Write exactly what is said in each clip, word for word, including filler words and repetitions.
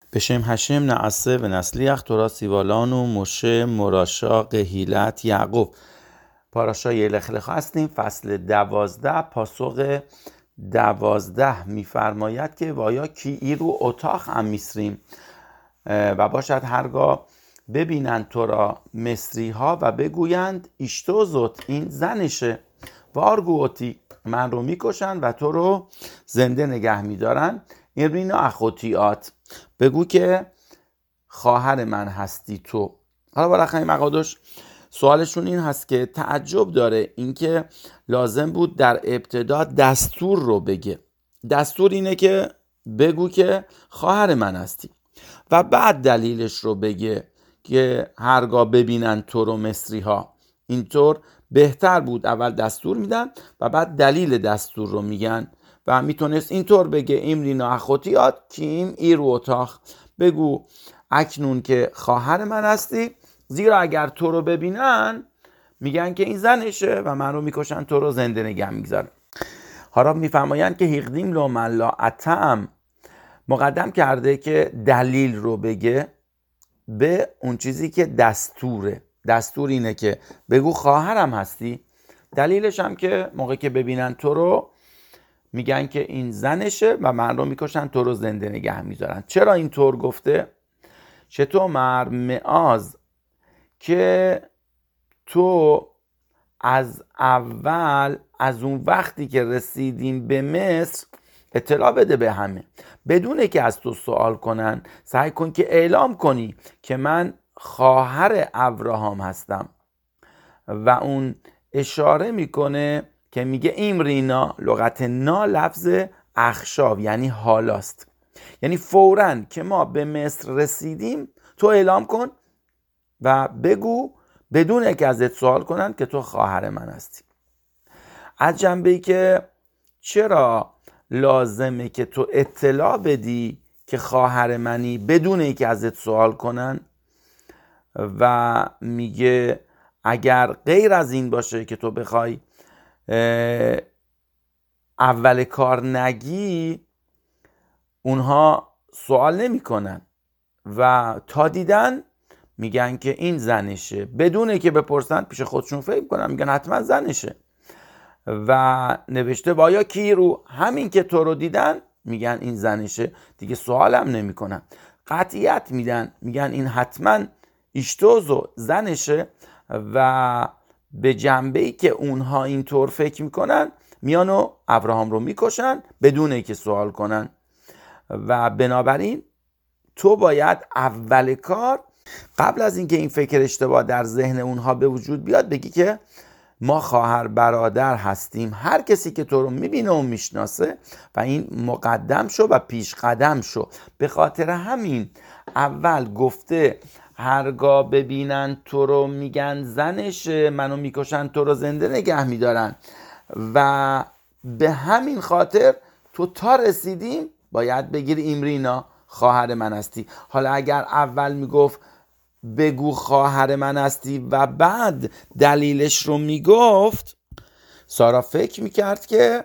בשם هشم نعسه و نسلیخ تورا سیوالان و مشه مراشا قهیلت یعقوب. پاراشای لخلخ هستیم. فصل دوازده پاسخ دوازده میفرماید که وایا کی ای رو اتاق هم میسریم و باشد هرگاه ببینند تو را مصری ها و بگویند ایشتو زد، این زنشه، وارگوتی، من رو میکشن و تو رو زنده نگه میدارن. این رینا اخوتیات، بگو که خواهر من هستی تو. حالا برای مقادش سوالشون این هست که تعجب داره اینکه لازم بود در ابتدا دستور رو بگه. دستور اینه که بگو که خواهر من هستی و بعد دلیلش رو بگه که هرگاه ببینن تو رو مصری ها. اینطور بهتر بود اول دستور میدن و بعد دلیل دستور رو میگن و میتونست اینطور بگه امرینا اخوتیات کیم ای رو اتاق، بگو اکنون که خواهر من هستی، زیرا اگر تو رو ببینن میگن که این زنشه و من رو میکشن، تو رو زنده نگه میگذارن. حالا میفرمایند که هیقدیم لو من لا اتم، مقدم کرده که دلیل رو بگه به اون چیزی که دستوره. دستور اینه که بگو خواهرم هستی، دلیلش هم که موقعی که ببینن تو رو میگن که این زنشه و من رو میکشن، تو رو زنده نگه میذارن. چرا اینطور گفته؟ چطور مر معاذ که تو از اول، از اون وقتی که رسیدیم به مصر اطلاع بده به همه، بدونه که از تو سوال کنن. سعی کن که اعلام کنی که من خواهر ابراهام هستم. و اون اشاره میکنه که میگه ایمرینا، لغت نا لفظ اخشاب یعنی حالاست، یعنی فوراً که ما به مصر رسیدیم تو اعلام کن و بگو بدون که ازت سوال کنن که تو خواهر من هستی. از جنبه‌ای که چرا لازمه که تو اطلاع بدی که خواهر منی بدون ای که ازت سوال کنن، و میگه اگر غیر از این باشه که تو بخوای اول کار نگی، اونها سوال نمی کنن و تا دیدن میگن که این زنشه، بدونه که بپرسن پیش خودشون فکر کنن میگن حتما زنشه. و نوشته وایا کی رو، همین که تو رو دیدن میگن این زنشه، دیگه سوال هم نمی کنن، قطعیت میدن، میگن این حتما ایشتوزو زنشه. و به جنبه‌ای که اونها اینطور فکر میکنن میان و ابراهام رو میکشن بدون ای که سوال کنن. و بنابراین تو باید اول کار قبل از اینکه این فکر اشتباه در ذهن اونها به وجود بیاد بگی که ما خواهر برادر هستیم. هر کسی که تو رو میبینه و میشناسه و این مقدم شو و پیش قدم شو. به خاطر همین اول گفته هرگاه ببینن تو رو میگن زنشه، منو میکشن، تو رو زنده نگه میدارن. و به همین خاطر تو تا رسیدیم باید بگیری ایمرینا خواهر من هستی. حالا اگر اول میگفت بگو خواهر من هستی و بعد دلیلش رو میگفت، سارا فکر میکرد که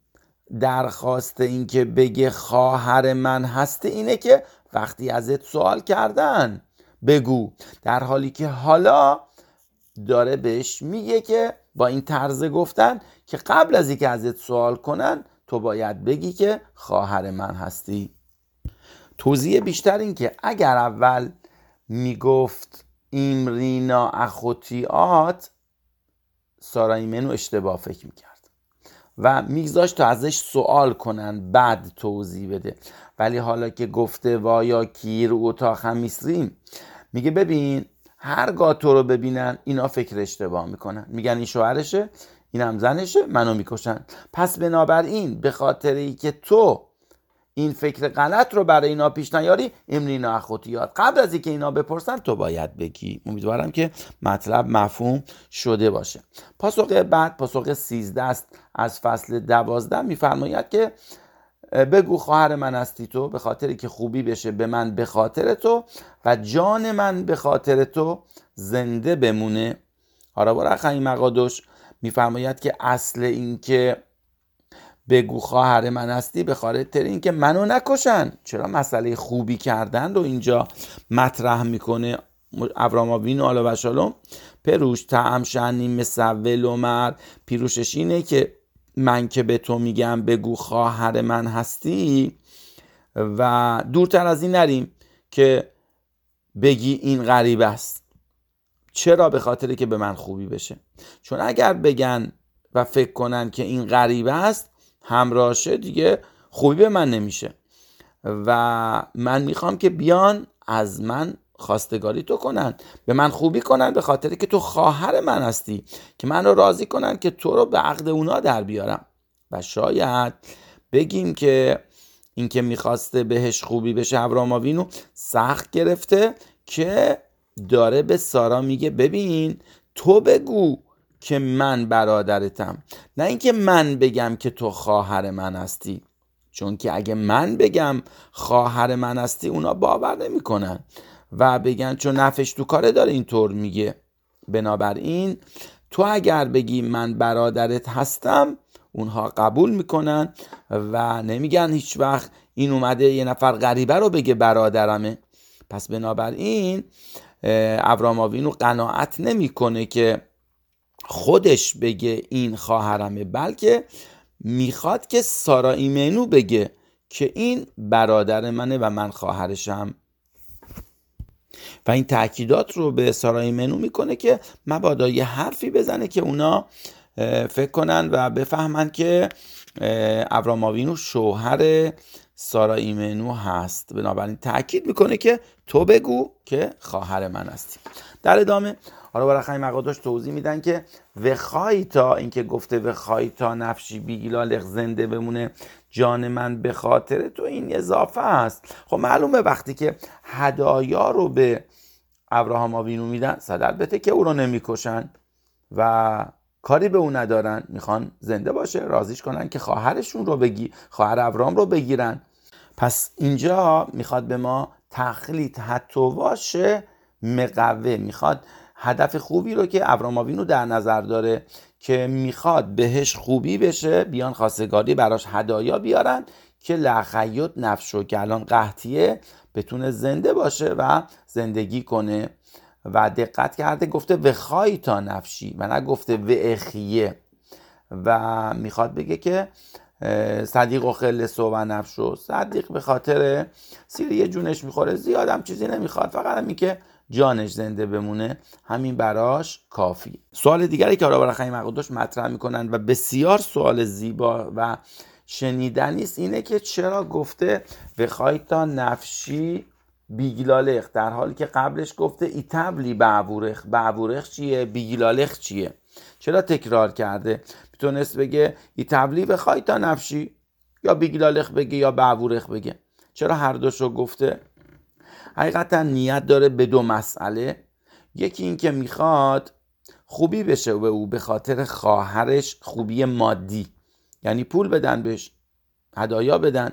درخواست این که بگه خواهر من هستی اینه که وقتی ازت سوال کردن بگو، در حالی که حالا داره بهش میگه که با این طرز گفتن که قبل از اینکه ازت سوال کنن تو باید بگی که خواهر من هستی. توضیح بیشتر این که اگر اول میگفت ایمرینا اخوتیات، سارا ایمنو اشتباه فکر میکرد و میگذاشت تا ازش سوال کنن بعد توضیح بده. ولی حالا که گفته وایا کی رو اتاق هم میسریم، میگه ببین هرگاه تو رو ببینن اینا فکر اشتباه میکنن، میگن این شوهرشه، این هم زنشه، منو میکشن. پس بنابراین به خاطر ای که تو این فکر غلط رو برای اینا پیش نیاری، امرینا اخوتیات، قبل از اینکه اینا بپرسن تو باید بگی. امیدوارم که مطلب مفهوم شده باشه. پاسخ بعد پاسخ سیزده است از فصل دوازده، میفرماید که بگو خواهر من هستی تو، به خاطری که خوبی بشه به من به خاطر تو و جان من به خاطر تو زنده بمونه. حالا برای این مقادش میفرماید که اصل این که بگو خواهر من هستی به خاطر این که منو نکشن. چرا مسئله خوبی کردن رو اینجا مطرح میکنه ابراهام آوینو علیه و شالوم؟ پروش تعم شنی مسول عمر، پیروشش اینه که من که به تو میگم بگو خواهر من هستی و دورتر از این نریم که بگی این غریب است. چرا؟ به خاطر که به من خوبی بشه. چون اگر بگن و فکر کنن که این غریب است همراهشه دیگه خوبی به من نمیشه و من میخوام که بیان از من خواستگاری تو کنن، به من خوبی کنن به خاطر که تو خواهر من هستی، که من رو راضی کنن که تو رو به عقد اونا در بیارم. و شاید بگیم که این که میخواسته بهش خوبی بشه ابراهام آوینو سخت گرفته که داره به سارا میگه ببین تو بگو که من برادرتم، نه اینکه من بگم که تو خواهر من هستی. چون که اگه من بگم خواهر من هستی اونا باور نمی کنن و بگن چون نفش تو کاره داره اینطور میگه. بنابراین تو اگر بگی من برادرت هستم اونها قبول میکنن و نمیگن هیچ وقت این اومده یه نفر غریبه رو بگه برادرمه. پس بنابراین ابراهام آوینو قناعت نمیکنه که خودش بگه این خواهرمه، بلکه میخواد که سارا ایمنو بگه که این برادر منه و من خواهرشم. و این تأکیدات رو به سارا ایمنو میکنه که مبادا یه حرفی بزنه که اونا فکر کنن و بفهمن که ابراهام آوینو شوهر سارا ایمنو هست. بنابراین تأکید میکنه که تو بگو که خواهر من هستی. در ادامه حالا برای مقاداش توضیح میدن که وخوای تا اینکه گفته وخوای تا نفشی بیگلالخ زنده بمونه جان من به خاطر تو، این اضافه است. خب معلومه وقتی که هدایا رو به ابراهام آوینو میدن صد البته که او رو نمیکشن و کاری به اون ندارن، میخوان زنده باشه، راضیش کنن که خواهرشون رو بگی خواهر ابراهام رو بگیرن. پس اینجا میخواد به ما تخلیط حتی باشه مقوه، میخواد هدف خوبی رو که ابراهام آوینو در نظر داره که میخواد بهش خوبی بشه بیان خواستگاری براش هدایا بیارن که لخیوت نفشو که الان قحطیه بتونه زنده باشه و زندگی کنه. و دقت کرده گفته وخوای تا نفشی و نه گفته و اخیه و میخواد بگه که صدیق و خلصو و نفشو. صدیق به خاطر سیری جونش میخوره، زیادم چیزی نمیخواد، فقط همین که جانش زنده بمونه همین براش کافی. سوال دیگری که آرا برخی مقدوش مطرح میکنن و بسیار سوال زیبا و شنیدنی است اینه که چرا گفته وخوای تا نفشی بیگلالخ در حالی که قبلش گفته ایتبلی بعورخ. بعورخ چیه؟ بیگلالخ چیه؟ چرا تکرار کرده؟ میتونست بگه ایتبلی وخوای تا نفشی یا بیگلالخ بگه یا بعورخ بگه. چرا هر دوشو گفته؟ حقیقتا نیت داره به دو مسئله. یکی این که میخواد خوبی بشه به او به خاطر خواهرش، خوبی مادی، یعنی پول بدن بهش، هدایا بدن.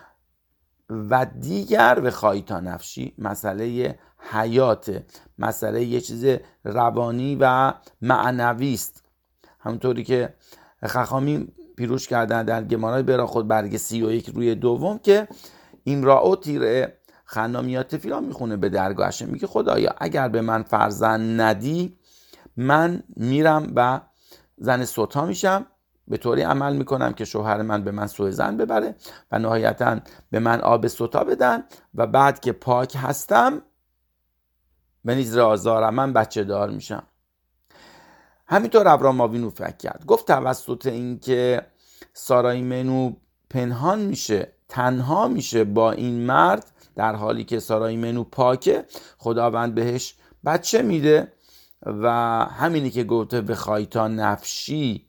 و دیگر به خواهی تا نفشی مسئله حیات، مسئله یه چیز روانی و معنوی است. همونطوری که خخامی پیروش کردن در گمارای برا خود برگ سی و یک روی دوم که امرائو تیره خنامیات فیلان میخونه به درگاهش، میگه خدایا اگر به من فرزند ندی من میرم و زن سوتا میشم، به طوری عمل میکنم که شوهر من به من سوء ظن ببره و نهایتاً به من آب سوتا بدن و بعد که پاک هستم به نیز آزارم من بچه دار میشم. همینطور ابراهام آوینو فکر کرد، گفت توسط این که سارا ایمنو پنهان میشه، تنها میشه با این مرد در حالی که سارا ایمنو پاکه، خداوند بهش بچه میده. و همینی که گفته بخوای تا نفشی،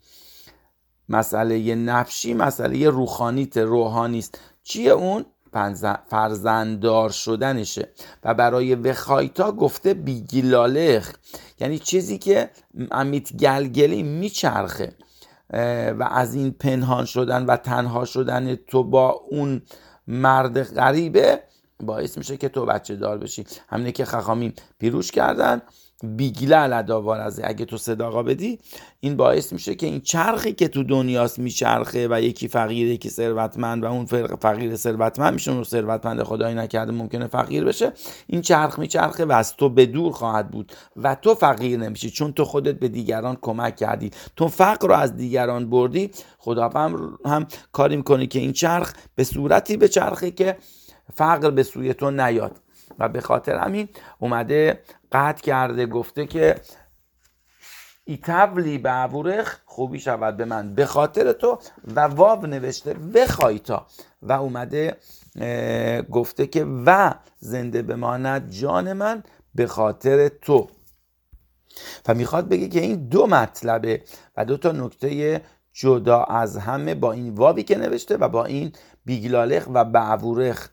مسئله نفشی مسئله روحانیت، روحانیست. چیه اون؟ فرزنددار شدنشه. و برای وخایتا گفته بیگلالخ، یعنی چیزی که امیت گلگلی میچرخه و از این پنهان شدن و تنها شدن تو با اون مرد غریبه باعث میشه که تو بچه دار بشی. همینه که خخامیم پیروش کردن بیگله علداوار از اگه تو صداقا بدی، این باعث میشه که این چرخی که تو دنیاست میچرخه و یکی فقیر یکی ثروتمند و اون فقیر ثروتمند میشه، اون ثروتمند خدایی نکرده ممکنه فقیر بشه، این چرخ میچرخه و از تو به دور خواهد بود و تو فقیر نمیشی، چون تو خودت به دیگران کمک کردی، تو فقر رو از دیگران بردی. خدا هم, هم کاری میکنه که این چرخ به صورتی به چرخه که فقر به سوی تو نیاد و به خاطر همین اومده قطع کرده، گفته که ایتولی به عورخ، خوبی شود به من به خاطر تو، و واو نوشته بخوای تا، و اومده گفته که و زنده بماند جان من به خاطر تو. و میخواد بگه که این دو مطلبه و دو تا نکته جدا از همه با این واوی که نوشته و با این بیگلالخ و بعورخ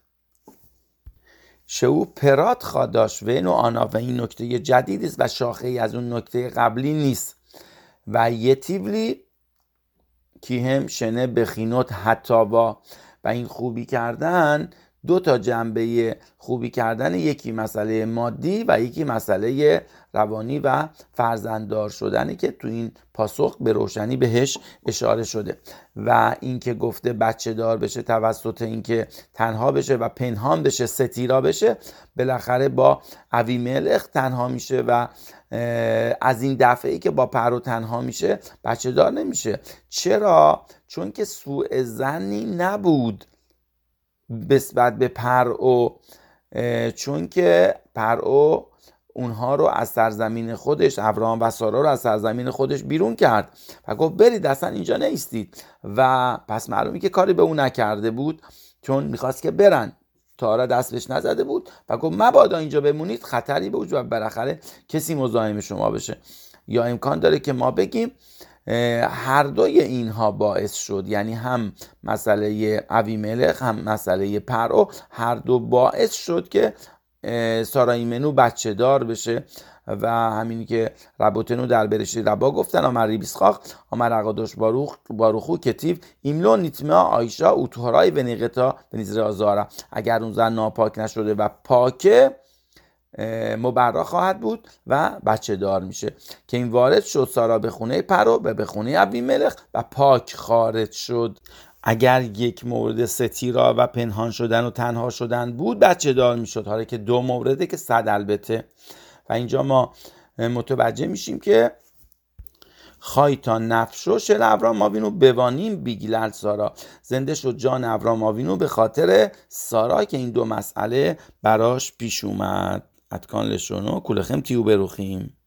شو پرات خاداش و اینو آنا، و این نکته جدید است و شاخه ای از اون نکته قبلی نیست. و یتیولی کی هم شنه بخینوت حتی با، و این خوبی کردن دو تا جنبه خوبی کردن، یکی مسئله مادی و یکی مسئله روانی و فرزنددار شدنی که تو این پاسخ به روشنی بهش اشاره شده. و این که گفته بچه دار بشه توسط این که تنها بشه و پنهان بشه، ستیرا بشه، بالاخره با اویملخ تنها میشه و از این دفعه‌ای که با پرو تنها میشه بچه دار نمیشه. چرا؟ چون که سوء ظنی نبود نسبت به پرعو، چون که پرعو اونها رو از سرزمین خودش، ابراهام و سارا رو از سرزمین خودش بیرون کرد و گفت برید اصلا اینجا نیستید، و پس معلومی که کاری به اون نکرده بود، چون میخواست که برن، تارا دستش نزده بود و گفت مبادا اینجا بمونید، خطری به وجود و بالاخره کسی مزاحم شما بشه. یا امکان داره که ما بگیم هر دوی اینها باعث شد، یعنی هم مسئله اویملخ هم مسئله پرعو، هر دو باعث شد که سارایمنو بچه دار بشه. و همینی که ربوتنو در برشی ربا گفتن آمر ریبیسخاق آمر اقادوش باروخ باروخو کتیو ایملو نیتما آیشا اوتورای و نیقتا به نیزر آزارا، اگر اون زن ناپاک نشده و پاکه مبرا خواهد بود و بچه دار میشه، که این وارد شد سارا به خونه پرو و به خونه اویملخ و پاک خارج شد. اگر یک مورد ستیرا و پنهان شدن و تنها شدن بود بچه دار میشد، حالا که دو مورده که صد البته. و اینجا ما متوجه میشیم که خایتا نفشو شل ابرام آوینو بوانیم بیگلل سارا، زنده شد جان ابرام آوینو به خاطر سارا که این دو مسئله براش پیش اومد. اتکان لشونو کولخم تیو بروخیم.